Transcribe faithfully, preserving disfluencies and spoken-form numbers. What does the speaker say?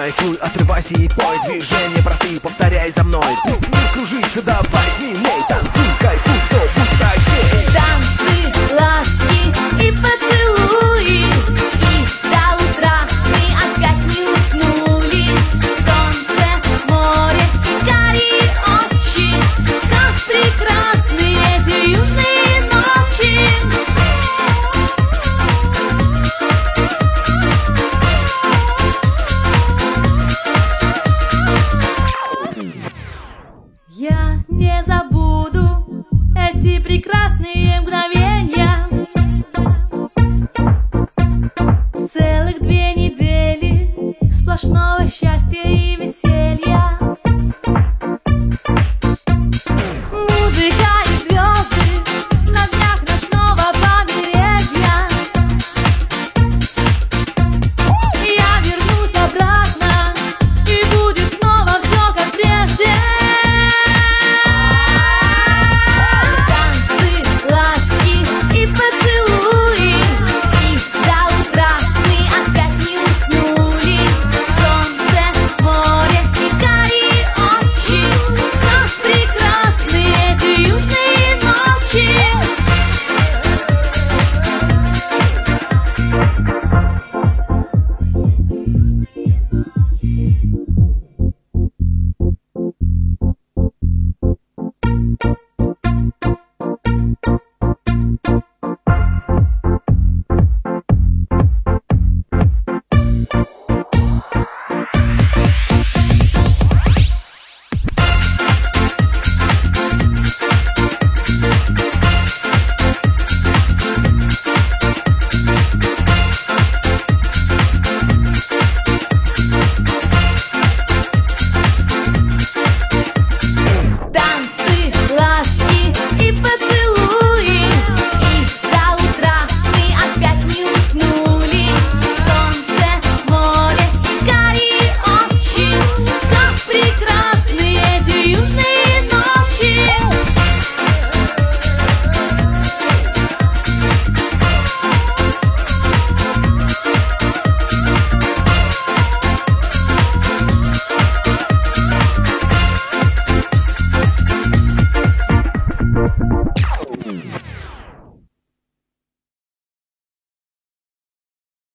кайфуй, отрывайся и пой. Движения простые, повторяй за мной. Пусть мир кружится, давай смелей. Танцуй, кайфуй, все будет окей. Танцы, ласки и поцелуи, и до утра мы опять не уснули. Солнце, море, карие очи, как прекрасны эти южные ночи. Я не забуду эти прекрасные мгновения. Целых две недели сплошного счастья.